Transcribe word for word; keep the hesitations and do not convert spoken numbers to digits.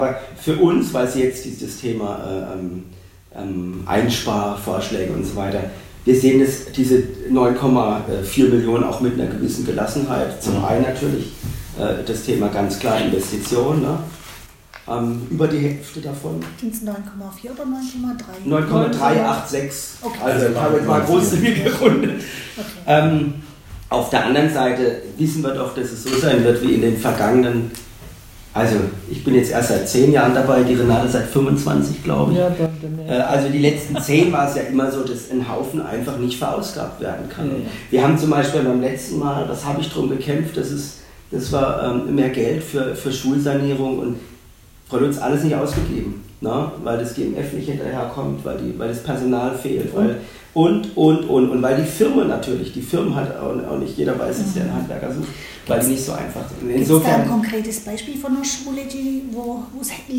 Für uns, weil Sie jetzt dieses Thema äh, ähm, Einsparvorschläge und so weiter, wir sehen das, diese neun Komma vier Millionen auch mit einer gewissen Gelassenheit. Zum einen natürlich äh, das Thema ganz klar Investitionen, ne? ähm, über die Hälfte davon. Sind es neun Komma vier oder neun Komma drei? neun Komma drei acht sechs, okay. Also ich habe jetzt mal großzügig gerundet. Okay. Ähm, auf der anderen Seite wissen wir doch, dass es so sein wird wie in den vergangenen. Also, ich bin jetzt erst seit zehn Jahren dabei, die Renate seit fünfundzwanzig, glaube ich. Ja, äh, also die letzten zehn war es ja immer so, dass ein Haufen einfach nicht verausgabt werden kann. Ja. Wir haben zum Beispiel beim letzten Mal, das habe ich darum gekämpft, das, ist, das war ähm, mehr Geld für, für Schulsanierung und Frau Lutz alles nicht ausgegeben, ne? Weil das G M F nicht hinterherkommt, weil, die, weil das Personal fehlt. Weil, und, und, und, und weil die Firmen natürlich, die Firmen halt auch, auch nicht jeder weiß, dass der einen Handwerker sucht, weil die nicht so einfach sind. Gibt es da ein konkretes Beispiel von einer Schule, die, wo es